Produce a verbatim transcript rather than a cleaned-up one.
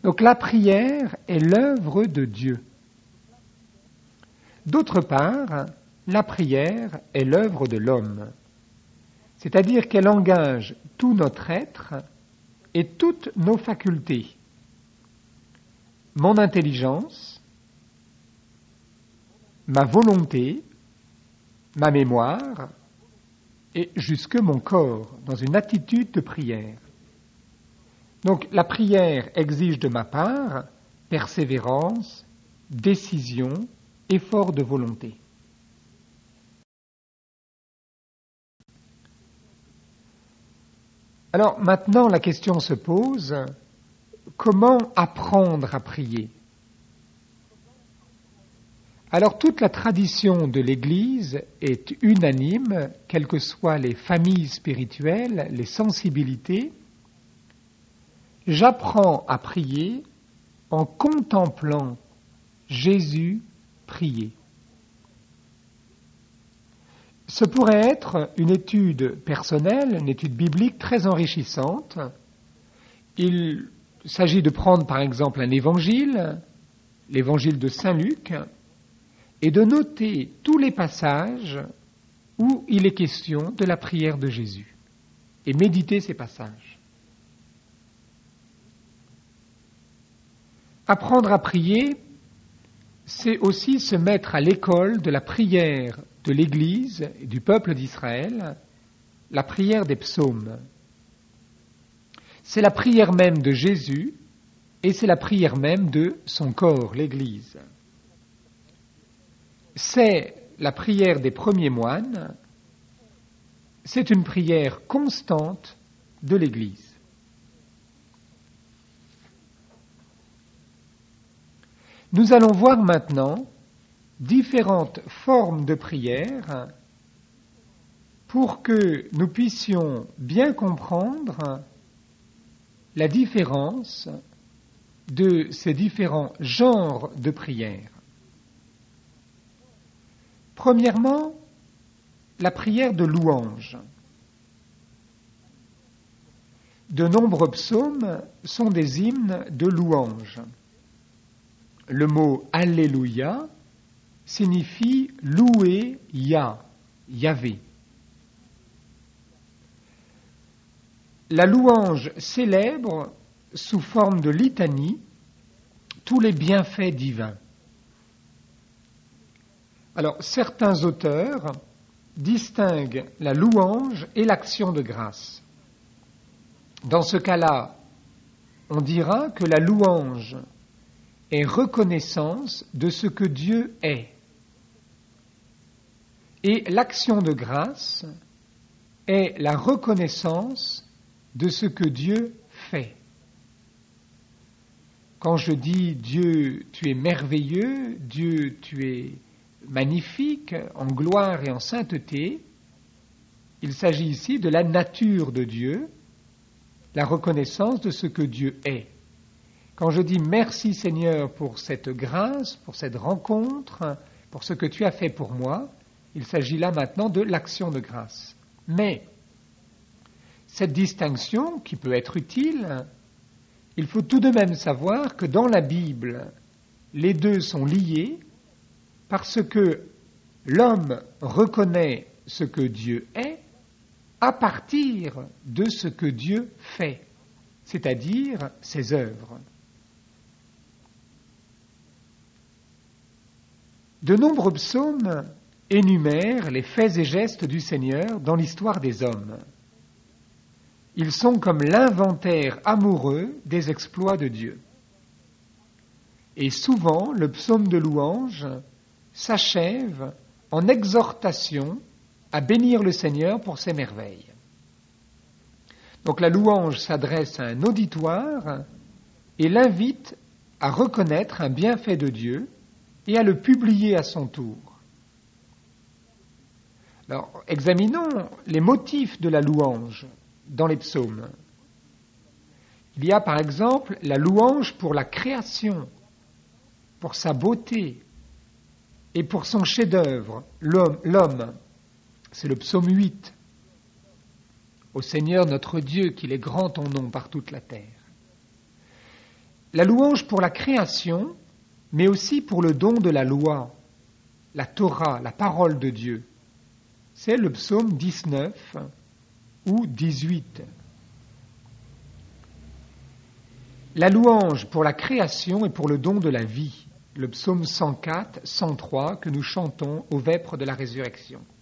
Donc la prière est l'œuvre de Dieu. D'autre part, la prière est l'œuvre de l'homme, c'est-à-dire qu'elle engage tout notre être et toutes nos facultés, mon intelligence, ma volonté, ma mémoire et jusque mon corps dans une attitude de prière. Donc la prière exige de ma part persévérance, décision, effort de volonté. Alors maintenant la question se pose, comment apprendre à prier ? Alors toute la tradition de l'Église est unanime, quelles que soient les familles spirituelles, les sensibilités. J'apprends à prier en contemplant Jésus prier. Ce pourrait être une étude personnelle, une étude biblique très enrichissante. Il s'agit de prendre par exemple un évangile, l'évangile de Saint Luc, et de noter tous les passages où il est question de la prière de Jésus, et méditer ces passages. Apprendre à prier, c'est aussi se mettre à l'école de la prière de l'Église et du peuple d'Israël, la prière des psaumes. C'est la prière même de Jésus et c'est la prière même de son corps, l'Église. C'est la prière des premiers moines, c'est une prière constante de l'Église. Nous allons voir maintenant différentes formes de prière pour que nous puissions bien comprendre la différence de ces différents genres de prière. Premièrement, la prière de louange. De nombreux psaumes sont des hymnes de louange. Le mot « Alléluia » signifie « louer Yah », Yahvé. La louange célèbre, sous forme de litanie, tous les bienfaits divins. Alors, certains auteurs distinguent la louange et l'action de grâce. Dans ce cas-là, on dira que la louange est reconnaissance de ce que Dieu est. Et l'action de grâce est la reconnaissance de ce que Dieu fait. Quand je dis Dieu, tu es merveilleux, Dieu, tu es magnifique, en gloire et en sainteté, il s'agit ici de la nature de Dieu, la reconnaissance de ce que Dieu est. Quand je dis merci Seigneur pour cette grâce, pour cette rencontre, pour ce que tu as fait pour moi, il s'agit là maintenant de l'action de grâce. Mais cette distinction, qui peut être utile, il faut tout de même savoir que dans la Bible, les deux sont liés parce que l'homme reconnaît ce que Dieu est à partir de ce que Dieu fait, c'est-à-dire ses œuvres. De nombreux psaumes énumèrent les faits et gestes du Seigneur dans l'histoire des hommes. Ils sont comme l'inventaire amoureux des exploits de Dieu. Et souvent, le psaume de louange s'achève en exhortation à bénir le Seigneur pour ses merveilles. Donc la louange s'adresse à un auditoire et l'invite à reconnaître un bienfait de Dieu et à le publier à son tour. Alors, examinons les motifs de la louange dans les psaumes. Il y a par exemple la louange pour la création, pour sa beauté et pour son chef-d'œuvre, l'homme, l'homme. C'est le psaume huit. Ô Seigneur notre Dieu, qu'il est grand ton nom par toute la terre. La louange pour la création, mais aussi pour le don de la loi, la Torah, la parole de Dieu. C'est le psaume dix-neuf ou dix-huit. La louange pour la création et pour le don de la vie, le psaume cent quatre, cent trois que nous chantons aux vêpres de la résurrection.